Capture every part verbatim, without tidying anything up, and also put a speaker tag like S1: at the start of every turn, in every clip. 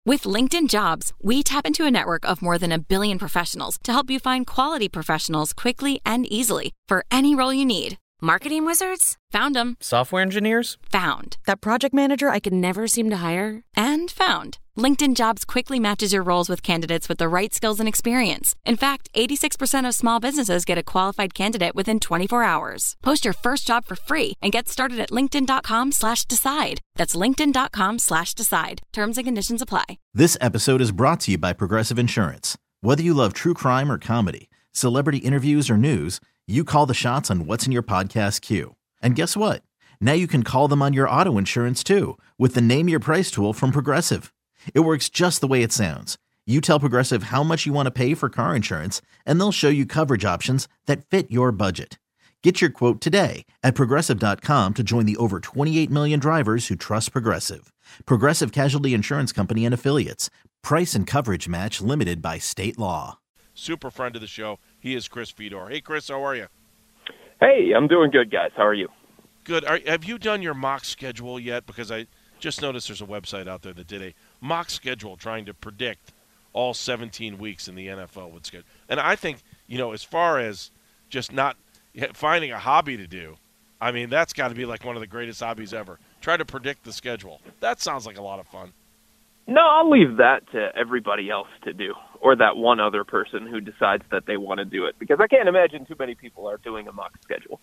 S1: With LinkedIn Jobs, we tap into a network of more than a billion professionals to help you find quality professionals quickly and easily for any role you need.
S2: Marketing wizards?
S1: Found them.
S3: Software engineers?
S1: Found.
S2: That project manager I could never seem to hire?
S1: And found. LinkedIn Jobs quickly matches your roles with candidates with the right skills and experience. In fact, eighty-six percent of small businesses get a qualified candidate within twenty-four hours. Post your first job for free and get started at linkedin.com slash decide. That's linkedin.com slash decide. Terms and conditions apply.
S4: This episode is brought to you by Progressive Insurance. Whether you love true crime or comedy, celebrity interviews or news, you call the shots on what's in your podcast queue. And guess what? Now you can call them on your auto insurance too with the Name Your Price tool from Progressive. It works just the way it sounds. You tell Progressive how much you want to pay for car insurance, and they'll show you coverage options that fit your budget. Get your quote today at Progressive dot com to join the over twenty-eight million drivers who trust Progressive. Progressive Casualty Insurance Company and Affiliates. Price and coverage match limited by state law.
S5: Super friend of the show. He is Chris Fedor. Hey, Chris, how are you?
S6: Hey, I'm doing good, guys. How are you?
S5: Good. Are, have you done your mock schedule yet? Because I just noticed there's a website out there that did a mock schedule trying to predict all seventeen weeks in the N F L would schedule. And I think, you know, as far as just not finding a hobby to do, I mean, that's got to be like one of the greatest hobbies ever. Try to predict the schedule. That sounds like a lot of fun.
S6: No, I'll leave that to everybody else to do, or that one other person who decides that they want to do it, because I can't imagine too many people are doing a mock schedule.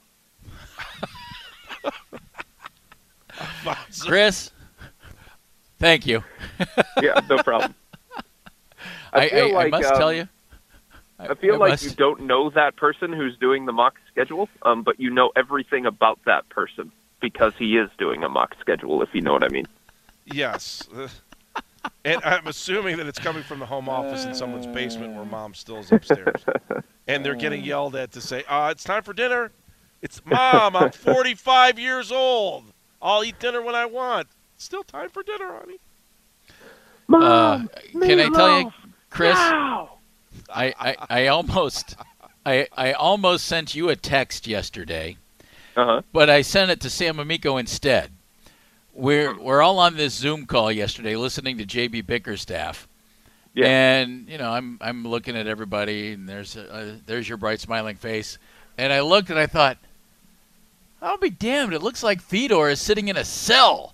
S7: Chris, thank you.
S6: Yeah, no problem.
S7: I,
S6: I,
S7: I,
S6: like,
S7: I must
S6: um,
S7: tell you.
S6: I, I feel
S7: I
S6: like
S7: must...
S6: you don't know that person who's doing the mock schedule, um, but you know everything about that person because he is doing a mock schedule, if you know what I mean.
S5: Yes. And I'm assuming that it's coming from the home office in someone's basement where mom still is upstairs. And they're getting yelled at to say, uh, it's time for dinner. It's, Mom, I'm forty-five years old. I'll eat dinner when I want. It's still time for dinner, honey.
S6: Mom,
S7: uh, can I tell you, Chris,
S6: now.
S7: I, I, I almost I, I almost sent you a text yesterday,
S6: uh-huh.
S7: but I sent it to Sam Amico instead. We're we're all on this Zoom call yesterday, listening to J B Bickerstaff,
S6: yeah.
S7: and you know I'm I'm looking at everybody, and there's a, there's your bright smiling face, and I looked and I thought, I'll be damned, it looks like Fedor is sitting in a cell,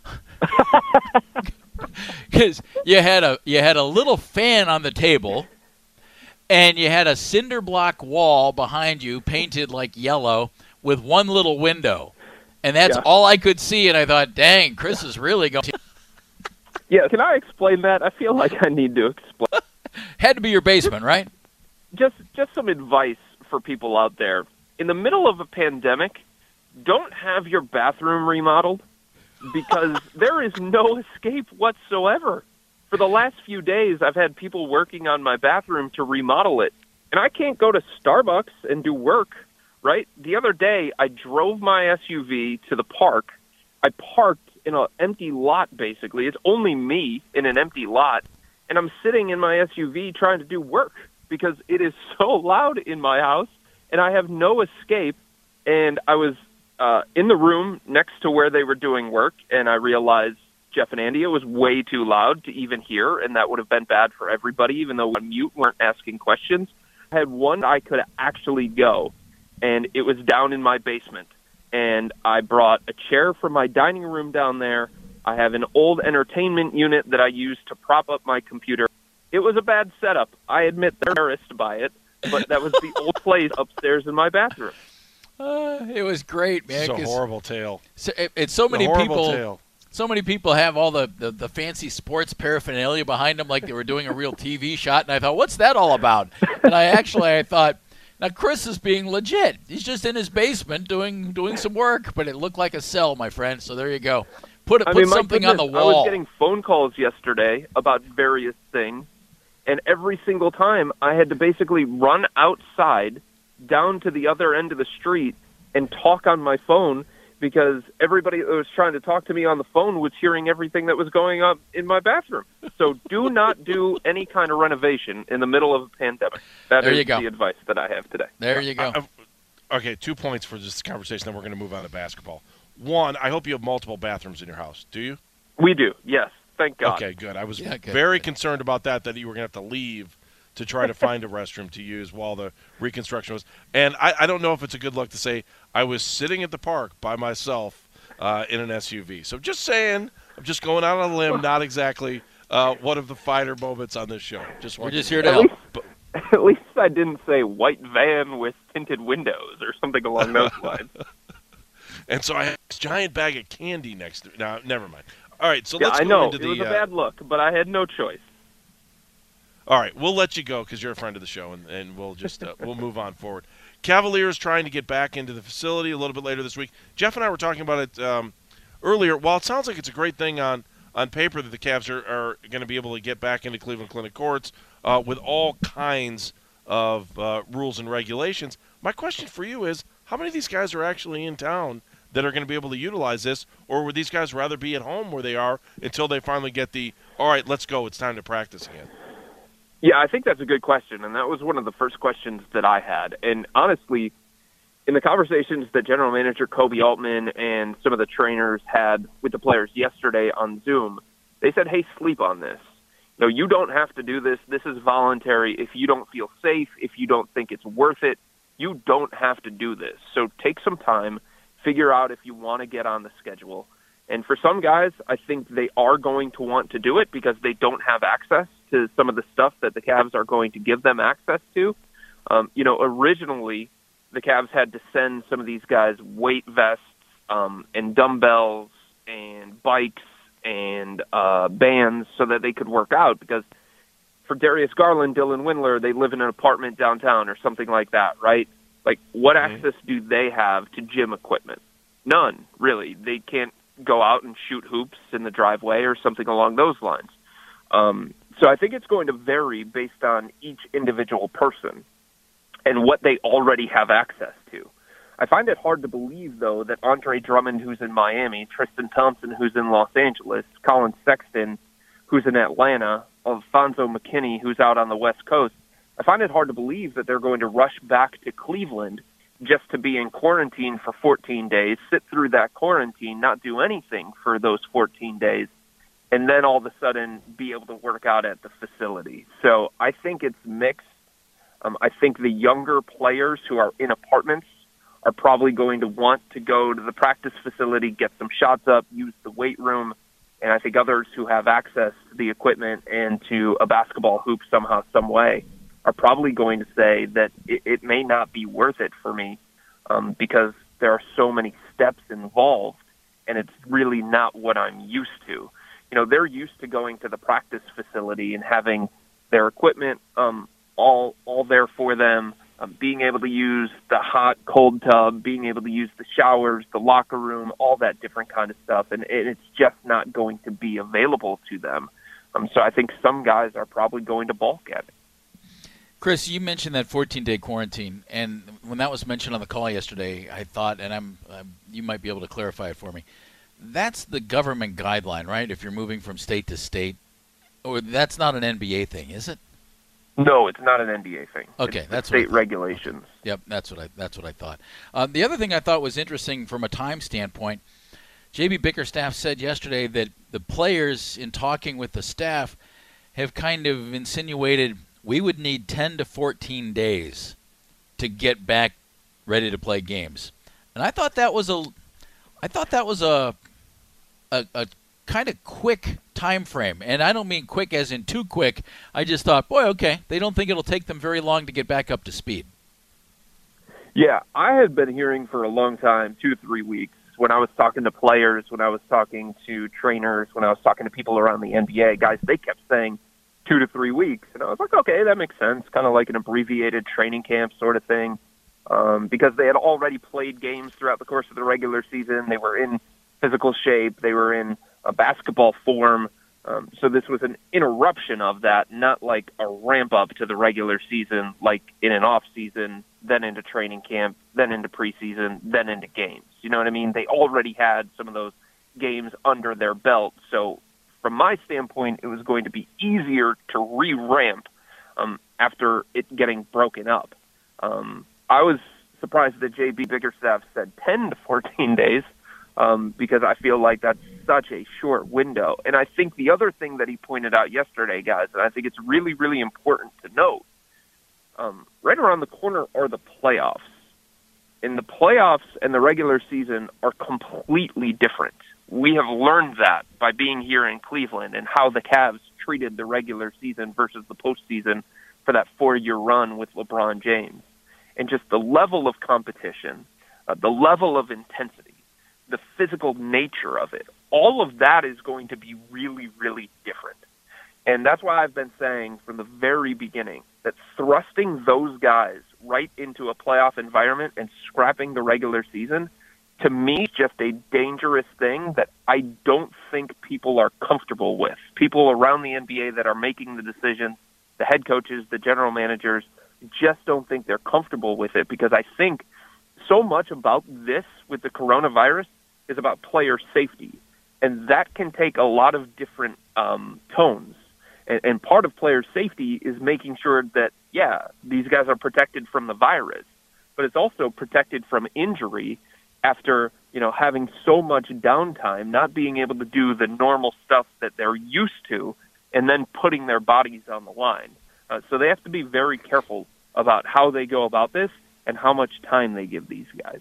S7: because you had a you had a little fan on the table, and you had a cinder block wall behind you painted like yellow with one little window. And that's
S6: yeah.
S7: all I could see, and I thought, dang, Chris is really going to...
S6: Yeah, can I explain that? I feel like I need to explain.
S7: Had to be your basement, right?
S6: Just just some advice for people out there. In the middle of a pandemic, don't have your bathroom remodeled, because there is no escape whatsoever. For the last few days, I've had people working on my bathroom to remodel it, and I can't go to Starbucks and do work. Right? The other day, I drove my S U V to the park. I parked in an empty lot, basically. It's only me in an empty lot. And I'm sitting in my S U V trying to do work because it is so loud in my house, and I have no escape. And I was uh, in the room next to where they were doing work, and I realized Jeff and Andy, it was way too loud to even hear, and that would have been bad for everybody, even though on mute weren't asking questions. I had one I could actually go. And it was down in my basement. And I brought a chair from my dining room down there. I have an old entertainment unit that I use to prop up my computer. It was a bad setup. I admit they're embarrassed by it, but that was the old place upstairs in my bathroom.
S7: Uh, it was great, man.
S5: It's a horrible tale.
S7: So, it, it's so many
S5: horrible
S7: people.
S5: Tale.
S7: So many people have all the, the, the fancy sports paraphernalia behind them, like they were doing a real T V shot. And I thought, what's that all about? And I actually I thought. Now, Chris is being legit. He's just in his basement doing doing some work, but it looked like a cell, my friend. So there you go. Put,
S6: I
S7: put
S6: mean,
S7: something on the
S6: goodness,
S7: wall.
S6: I was getting phone calls yesterday about various things, and every single time I had to basically run outside down to the other end of the street and talk on my phone because everybody that was trying to talk to me on the phone was hearing everything that was going on in my bathroom. So do not do any kind of renovation in the middle of a pandemic. That
S7: there
S6: is
S7: you go.
S6: the advice that I have today.
S7: There you go.
S5: I, okay, two points for this conversation, then we're going to move on to basketball. One, I hope you have multiple bathrooms in your house. Do you?
S6: We do, yes. Thank God.
S5: Okay, good. I was
S7: Yeah, good.
S5: very concerned about that, that you were going to have to leave to try to find a restroom to use while the reconstruction was. And I, I don't know if it's a good look to say I was sitting at the park by myself uh, in an S U V. So just saying, I'm just going out on a limb, not exactly uh, one of the finer moments on this show. Just
S7: We're
S5: wanted
S7: just
S5: to-
S7: here to
S6: At
S7: help.
S6: least, at least I didn't say white van with tinted windows or something along those lines.
S5: And so I had this giant bag of candy next to me. Now, never mind. All right, so
S6: Yeah,
S5: let's
S6: I
S5: go
S6: know.
S5: into
S6: It
S5: the.
S6: was a
S5: uh,
S6: bad look, but I had no choice.
S5: All right, we'll let you go because you're a friend of the show, and, and we'll just uh, we'll move on forward. Cavaliers trying to get back into the facility a little bit later this week. Jeff and I were talking about it um, earlier. While it sounds like it's a great thing on, on paper that the Cavs are, are going to be able to get back into Cleveland Clinic courts uh, with all kinds of uh, rules and regulations, my question for you is, how many of these guys are actually in town that are going to be able to utilize this, or would these guys rather be at home where they are until they finally get the, all right, let's go, it's time to practice again?
S6: Yeah, I think that's a good question, and that was one of the first questions that I had. And honestly, in the conversations that General Manager Kobe Altman and some of the trainers had with the players yesterday on Zoom, they said, hey, sleep on this. No, you don't have to do this. This is voluntary. If you don't feel safe, if you don't think it's worth it, you don't have to do this. So take some time, figure out if you want to get on the schedule. And for some guys, I think they are going to want to do it because they don't have access to some of the stuff that the Cavs are going to give them access to. Um, you know, originally the Cavs had to send some of these guys weight vests um, and dumbbells and bikes and uh, bands so that they could work out because for Darius Garland, Dylan Windler, they live in an apartment downtown or something like that, right? Like, what
S5: Mm-hmm.
S6: access do they have to gym equipment? None, really. They can't go out and shoot hoops in the driveway or something along those lines. Um, so I think it's going to vary based on each individual person and what they already have access to. I find it hard to believe, though, that Andre Drummond, who's in Miami, Tristan Thompson, who's in Los Angeles, Colin Sexton, who's in Atlanta, Alfonso McKinney, who's out on the West Coast, I find it hard to believe that they're going to rush back to Cleveland just to be in quarantine for fourteen days, sit through that quarantine, not do anything for those fourteen days, and then all of a sudden be able to work out at the facility. So I think it's mixed. Um, I think the younger players who are in apartments are probably going to want to go to the practice facility, get some shots up, use the weight room, and I think others who have access to the equipment and to a basketball hoop somehow, some way, are probably going to say that it, it may not be worth it for me um, because there are so many steps involved, and it's really not what I'm used to. You know, they're used to going to the practice facility and having their equipment um, all all there for them, um, being able to use the hot, cold tub, being able to use the showers, the locker room, all that different kind of stuff, and it, it's just not going to be available to them. Um, so I think some guys are probably going to balk at it.
S7: Chris, you mentioned that fourteen-day quarantine, and when that was mentioned on the call yesterday, I thought, and I'm, I'm you might be able to clarify it for me, that's the government guideline, right? If you're moving from state to state, or that's not an N B A thing, is it?
S6: No, it's not an N B A thing.
S7: Okay,
S6: it's
S7: that's what I
S6: state
S7: thought.
S6: regulations.
S7: Okay. Yep, that's what I that's what I thought. Um, the other thing I thought was interesting from a time standpoint, J B Bickerstaff said yesterday that the players, in talking with the staff, have kind of insinuated we would need ten to fourteen days to get back ready to play games, and I thought that was a, I thought that was a, a, a kind of quick time frame, and I don't mean quick as in too quick. I just thought, boy, okay, they don't think it'll take them very long to get back up to speed.
S6: Yeah, I had been hearing for a long time, two, three weeks, when I was talking to players, when I was talking to trainers, when I was talking to people around the N B A, guys, they kept saying two to three weeks. And I was like, okay, that makes sense, kind of like an abbreviated training camp sort of thing, um, because they had already played games throughout the course of the regular season. They were in physical shape. They were in a basketball form. Um, so this was an interruption of that, not like a ramp up to the regular season, like in an off season, then into training camp, then into preseason, then into games. You know what I mean? They already had some of those games under their belt. So from my standpoint, it was going to be easier to re-ramp um, after it getting broken up. Um, I was surprised that J B Bickerstaff said ten to fourteen days. um, because I feel like that's such a short window. And I think the other thing that he pointed out yesterday, guys, and I think it's really, really important to note, um, right around the corner are the playoffs. And the playoffs and the regular season are completely different. We have learned that by being here in Cleveland and how the Cavs treated the regular season versus the postseason for that four-year run with LeBron James. And just the level of competition, uh, the level of intensity, the physical nature of it, all of that is going to be really, really different. And that's why I've been saying from the very beginning that thrusting those guys right into a playoff environment and scrapping the regular season, to me, is just a dangerous thing that I don't think people are comfortable with. People around the N B A that are making the decisions, the head coaches, the general managers, just don't think they're comfortable with it, because I think so much about this with the coronavirus is about player safety. And that can take a lot of different um, tones. And, and part of player safety is making sure that, yeah, these guys are protected from the virus, but it's also protected from injury after, you know, having so much downtime, not being able to do the normal stuff that they're used to, and then putting their bodies on the line. Uh, so they have to be very careful about how they go about this and how much time they give these guys.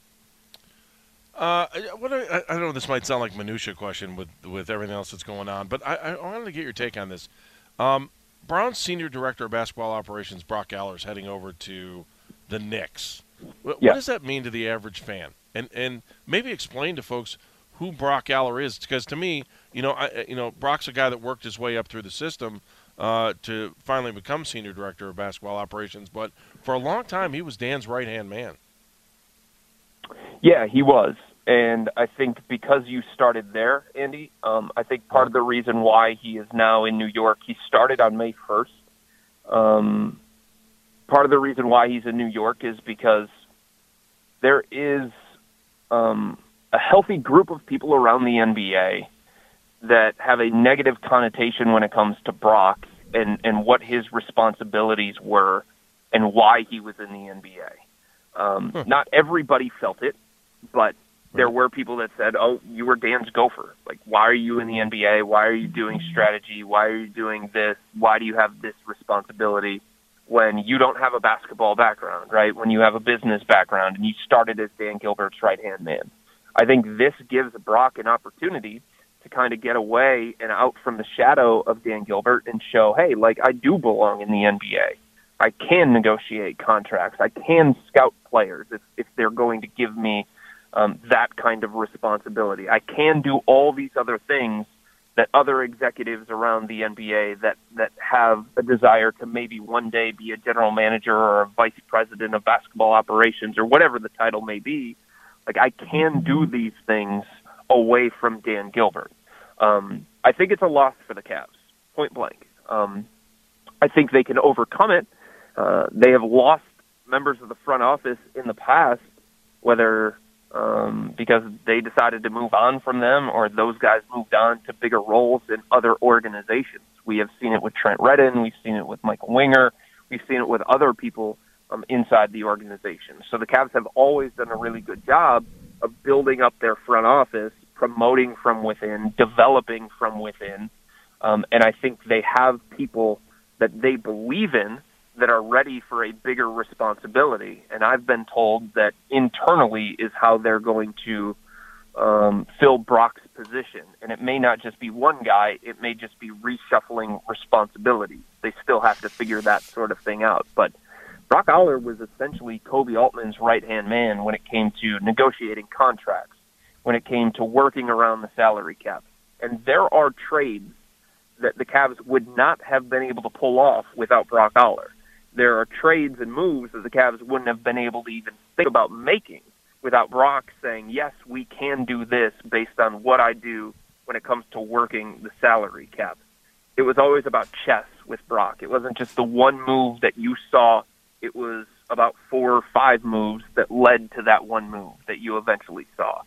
S5: Uh, what I, I don't know. This might sound like a minutia question with with everything else that's going on, but I, I wanted to get your take on this. Um, Browns senior director of basketball operations, Brock Aller, is heading over to the Knicks. What,
S6: yeah.
S5: what does that mean to the average fan? And and maybe explain to folks who Brock Aller is, because to me, you know, I, you know, Brock's a guy that worked his way up through the system uh, to finally become senior director of basketball operations. But for a long time, he was Dan's right-hand man.
S6: Yeah, he was. And I think because you started there, Andy, um, I think part of the reason why he is now in New York, he started on May first. Um, part of the reason why he's in New York is because there is um, a healthy group of people around the N B A that have a negative connotation when it comes to Brock and, and what his responsibilities were and why he was in the N B A. Um, huh. Not everybody felt it, but there were people that said, oh, you were Dan's gopher. Like, why are you in the N B A? Why are you doing strategy? Why are you doing this? Why do you have this responsibility when you don't have a basketball background, right? When you have a business background and you started as Dan Gilbert's right-hand man. I think this gives Brock an opportunity to kind of get away and out from the shadow of Dan Gilbert and show, hey, like, I do belong in the N B A. I can negotiate contracts. I can scout players if, if they're going to give me Um, that kind of responsibility. I can do all these other things that other executives around the N B A that, that have a desire to maybe one day be a general manager or a vice president of basketball operations or whatever the title may be. Like, I can do these things away from Dan Gilbert. Um, I think it's a loss for the Cavs, point blank. Um, I think they can overcome it. Uh, they have lost members of the front office in the past, whether Um, because they decided to move on from them or those guys moved on to bigger roles in other organizations. We have seen it with Trent Redden. We've seen it with Michael Winger. We've seen it with other people um, inside the organization. So the Cavs have always done a really good job of building up their front office, promoting from within, developing from within. Um, and I think they have people that they believe in that are ready for a bigger responsibility. And I've been told that internally is how they're going to um, fill Brock's position. And it may not just be one guy. It may just be reshuffling responsibilities. They still have to figure that sort of thing out. But Brock Aller was essentially Kobe Altman's right-hand man when it came to negotiating contracts, when it came to working around the salary cap. And there are trades that the Cavs would not have been able to pull off without Brock Aller. There are trades and moves that the Cavs wouldn't have been able to even think about making without Brock saying, yes, we can do this based on what I do when it comes to working the salary cap. It was always about chess with Brock. It wasn't just the one move that you saw. It was about four or five moves that led to that one move that you eventually saw.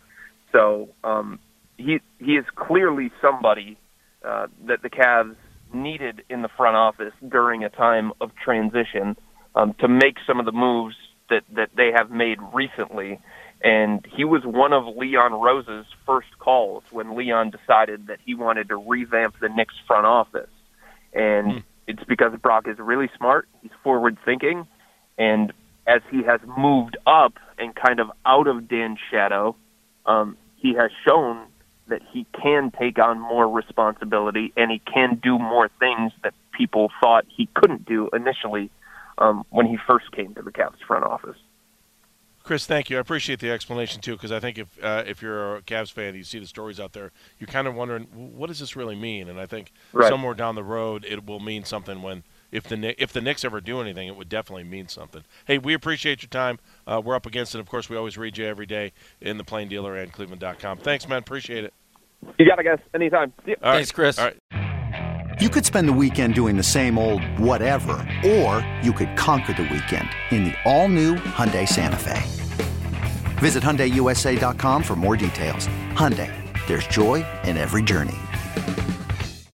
S6: So um, he he is clearly somebody uh, that the Cavs needed in the front office during a time of transition um, to make some of the moves that, that they have made recently. And he was one of Leon Rose's first calls when Leon decided that he wanted to revamp the Knicks front office. And mm. it's because Brock is really smart, he's forward-thinking, and as he has moved up and kind of out of Dan's shadow, um, he has shown that he can take on more responsibility and he can do more things that people thought he couldn't do initially um, when he first came to the Cavs front office.
S5: Chris, thank you. I appreciate the explanation, too, because I think if uh, if you're a Cavs fan, you see the stories out there, you're kind of wondering, what does this really mean? And I think right. somewhere down the road it will mean something when if the if the Knicks ever do anything, it would definitely mean something. Hey, we appreciate your time. Uh, we're up against it. Of course, we always read you every day in the Plain Dealer and Cleveland dot com. Thanks, man. Appreciate it.
S6: You got it, guys. Anytime. See
S5: All
S7: Thanks,
S5: right.
S7: Chris.
S5: All right.
S3: You could spend the weekend doing the same old whatever, or you could conquer the weekend in the all-new Hyundai Santa Fe. Visit Hyundai U S A dot com for more details. Hyundai, there's joy in every journey.